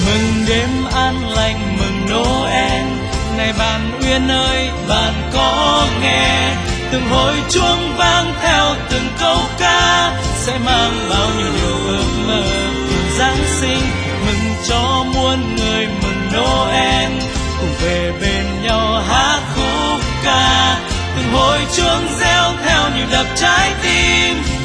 Mừng đêm an lành, mừng Noel. Này bạn Uyên ơi, bạn có nghe từng hồi chuông vang theo từng câu ca sẽ mang bao nhiêu điều ước mơ của Giáng sinh. Mừng cho muôn người, mừng Noel, cùng về bên nhau hát khúc ca. Từng hồi chuông reo theo nhịp đập trái tim,